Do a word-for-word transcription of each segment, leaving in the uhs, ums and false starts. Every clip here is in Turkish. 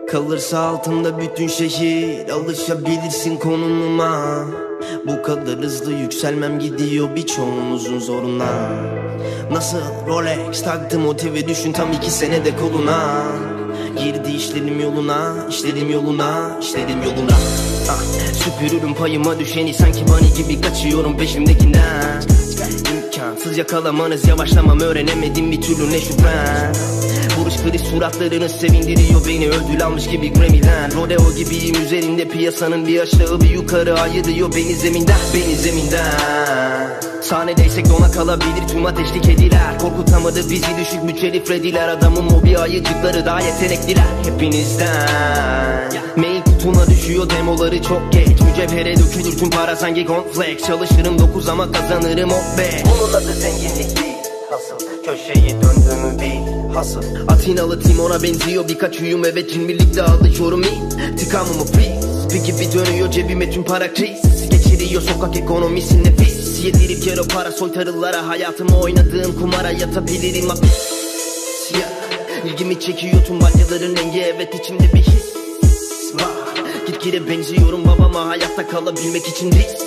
Kalırsa altında bütün şehir, alışabilirsin konumuma. Bu kadar hızlı yükselmem gidiyor birçoğunuzun zoruna. Nasıl Rolex taktı motive, düşün tam iki senede koluna. Girdi işlerim yoluna, işlerim yoluna, işlerim yoluna. ah, Süpürürüm payıma düşeni, sanki bunny gibi kaçıyorum peşimdekinden. İmkansız yakalamanız, yavaşlamam öğrenemedim bir türlü ne şüphem. Vuruş kriz suratlarınız sevindiriyor beni, ödül almış gibi Grammy'den. Rodeo gibiyim üzerinde piyasanın, bir aşağı bir yukarı ayırıyor beni zeminden, beni zeminden. Sahnedeysek dona kalabilir tüm ateşli kediler. Korkutamadı bizi düşük bütçeli Freddy'ler. Adamım o bir ayıcıkları daha yetenekliler hepinizden. Mail kutuma düşüyor demoları çok geç. Mücevhere dökülür tüm para sanki cornflakes. Çalışırım dokuz ama kazanırım o beş. Onun adı zenginlik değil, hasıl köşeyi döndüğümü bil, hasıl. Atinalı tim ona benziyor birkaç uyum, evet cin birlikte alıyorum iyi. Tıkamımı please, bir gibi dönüyor cebime tüm para kriz. Geçiriyor sokak ekonomisi nefis. Yedirip kere para soytarılara, hayatımı oynadığım kumara yatabilirim hapis. yeah. İlgimi çekiyor tüm balyaların rengi, evet içimde bir his var. Gitgide benziyorum babama, hayatta kalabilmek için risk.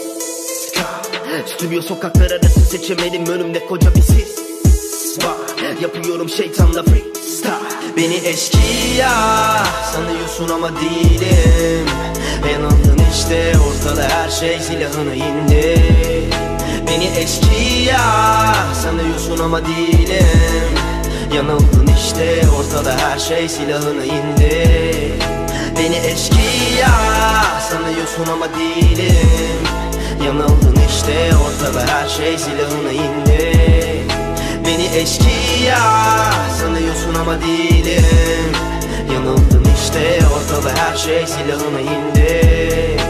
Stüdyo sokaklar arası seçemedim, önümde koca bir sis var. Yapıyorum şeytanla freestyle. Beni eşkıya sanıyorsun ama değilim. Yanıldın işte, ortada her şey silahını indir. Beni eşkıya sanıyorsun ama değilim. Yanıldın işte, ortada her şey silahını indir. Beni eşkıya sanıyorsun ama değilim. Yanıldın işte, ortada her şey silahını indir. Beni eşkıya sanıyorsun ama değilim. Yanıldın işte, ortada her şey silahını indir.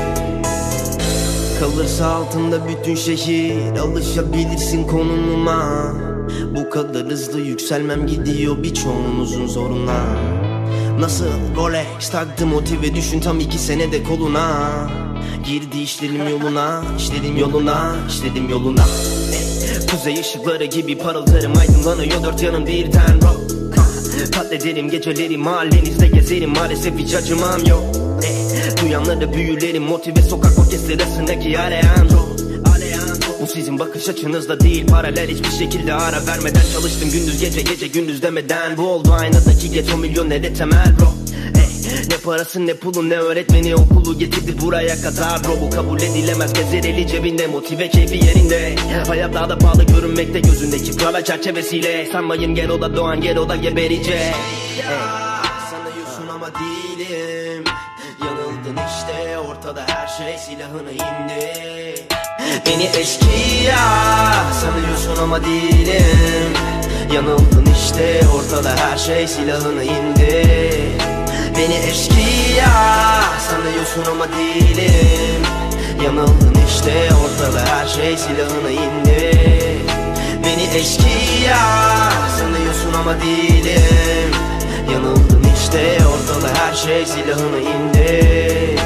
Kalırsa altında bütün şehir, alışabilirsin konumuma. Bu kadar hızlı yükselmem gidiyor birçoğunuzun zoruna. Nasıl Rolex taktı motive, düşün tam iki senede koluna. Girdi işlerim yoluna, işlerim yoluna, işlerim yoluna. Kuzey ışıkları gibi parıldarım, aydınlanıyor dört yanım birden rock. Katlederim geceleri, mahallenizde gezerim, maalesef hiç acımam yok. Duyanları büyülerim, motive sokak orkestrasındaki Alejandro. Bu sizin bakış açınızda değil, paralel hiçbir şekilde ara vermeden çalıştım gündüz gece, gece gündüz demeden. Bu oldu aynadaki geç, o milyon ne de temel bro. Ne parası ne pulu ne öğretmeni, okulu getirdi buraya kadar bro. Bu kabul edilemez, gezer eli cebinde, motive keyfi yerinde. Hayat daha da pahalı görünmekte gözündeki para çerçevesiyle. Sanmayın gel oda doğan, gel oda geberecek. hey. Sanıyorsun ama değilim. Yanıldın işte, ortada her şey silahını indi. Beni eşkıya sanıyorsun ama değilim. Yanıldın işte, ortada her şey silahını indi. Beni eşkıya sanıyorsun ama değilim. Yanıldın işte, ortada her şey silahını indi. Beni eşkıya sanıyorsun ama değilim. Yanıldın işte, ortada her şey silahını indi.